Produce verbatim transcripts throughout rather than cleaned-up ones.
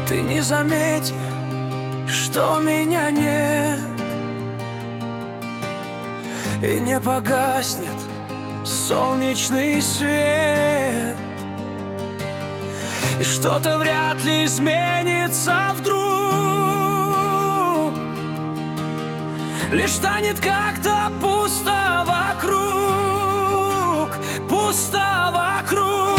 Ты не заметишь, что меня нет, и не погаснет солнечный свет, и что-то вряд ли изменится вдруг. Лишь станет как-то пусто вокруг, пусто вокруг.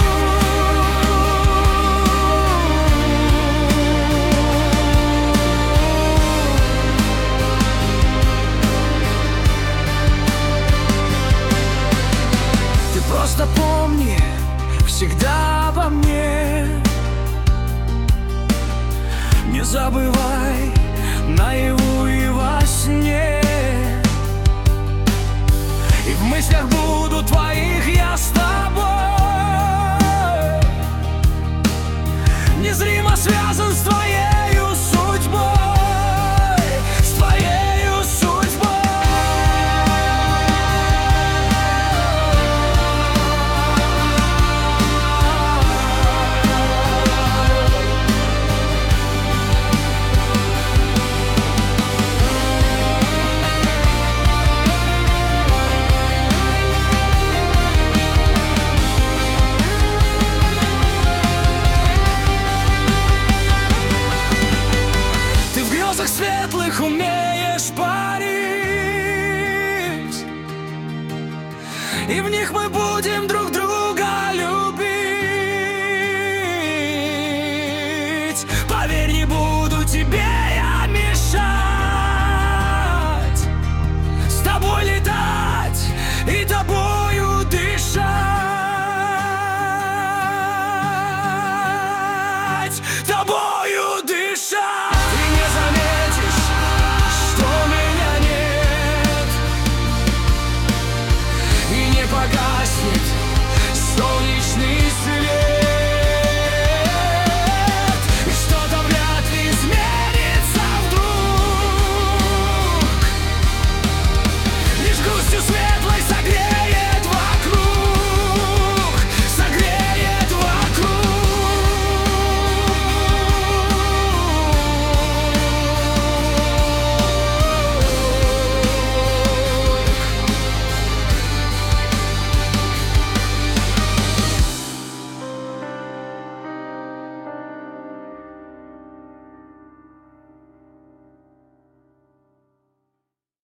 Ты просто помни всегда обо мне, не забывай наяву и во сне, и в мыслях буду твоих я с тобой.